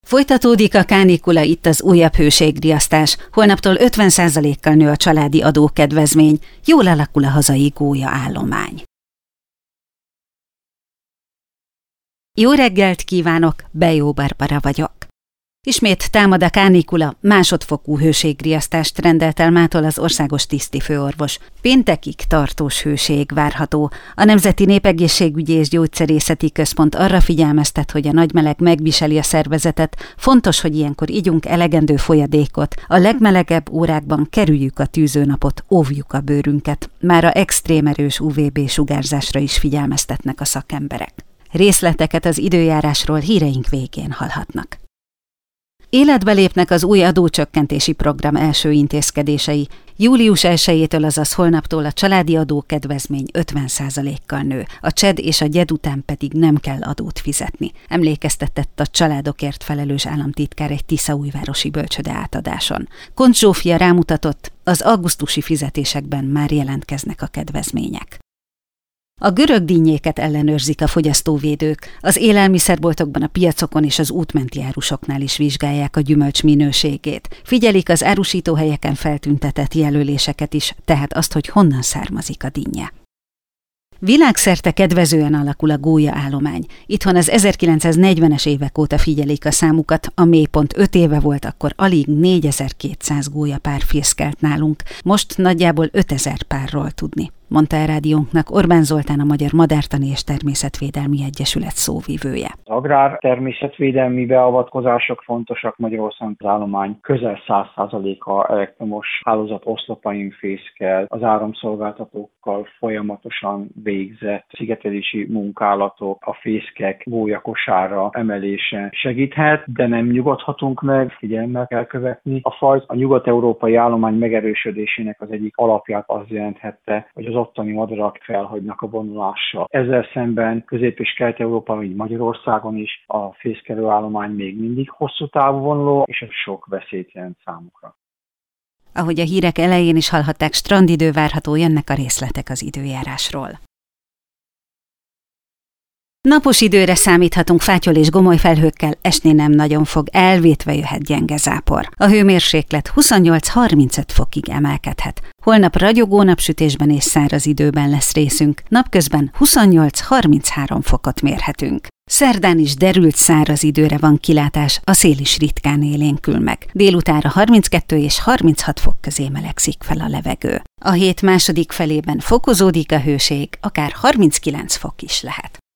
Folytatódik a kánikula, itt az újabb hőségriasztás. Holnaptól 50%-kal nő a családi adókedvezmény. Jól alakul a hazai gólyaállomány. Jó reggelt kívánok, Bejó Barbara vagyok. Ismét támad a kánikula, másodfokú hőségriasztást rendelt el mától az országos tisztifőorvos. Péntekig tartós hőség várható. A Nemzeti Népegészségügyi és Gyógyszerészeti Központ arra figyelmeztet, hogy a nagy meleg megviseli a szervezetet. Fontos, hogy ilyenkor igyunk elegendő folyadékot. A legmelegebb órákban kerüljük a tűzőnapot, óvjuk a bőrünket. Már a extrém erős UVB-sugárzásra is figyelmeztetnek a szakemberek. Részleteket az időjárásról híreink végén hallhatnak. Életbe lépnek az új adócsökkentési program első intézkedései. Július 1-től, azaz holnaptól a családi adókedvezmény 50%-kal nő. A CSED és a GYED után pedig nem kell adót fizetni. Emlékeztetett a családokért felelős államtitkár egy tiszaújvárosi bölcsöde átadáson. Koncz Zsófia rámutatott, az augusztusi fizetésekben már jelentkeznek a kedvezmények. A görög dinnyéket ellenőrzik a fogyasztóvédők. Az élelmiszerboltokban, a piacokon és az útmenti árusoknál is vizsgálják a gyümölcs minőségét. Figyelik az árusítóhelyeken feltüntetett jelöléseket is, tehát azt, hogy honnan származik a dinnye. Világszerte kedvezően alakul a gólyaállomány. Itthon az 1940-es évek óta figyelik a számukat, a mélypont 5 éve volt, akkor alig 4200 gólyapár fészkelt nálunk, most nagyjából 5000 párról tudni, mondta a rádiónknak Orbán Zoltán, a Magyar Madártani és Természetvédelmi Egyesület szóvivője. Az agrár természetvédelmi beavatkozások fontosak Magyarországon, az állomány közel 100%-a elektromos hálózat oszlopain fészkel, az áramszolgáltatókkal folyamatosan végzett szigetelési munkálatok, a fészkek gólyakosára emelése segíthet, de nem nyugodhatunk meg, figyelemmel kell követni. A fajt a nyugat-európai állomány megerősödésének az egyik alapját az jelenthette, hogy az ottani madarak felhagynak a vonulással. Ezzel szemben Közép- és Kelet-Európában, így Magyarországon is a fészkelő állomány még mindig hosszú távú vonuló, és ez sok veszélyt jelent számukra. Ahogy a hírek elején is hallhatták, strandidő várható, jönnek a részletek az időjárásról. Napos időre számíthatunk, fátyol és gomoly felhőkkel, esni nem nagyon fog, elvétve jöhet gyenge zápor. A hőmérséklet 28-35 fokig emelkedhet. Holnap ragyogó napsütésben és száraz időben lesz részünk, napközben 28-33 fokot mérhetünk. Szerdán is derült száraz időre van kilátás, a szél is ritkán élénkül meg. Délutánra 32 és 36 fok közé melegszik fel a levegő. A hét második felében fokozódik a hőség, akár 39 fok is lehet.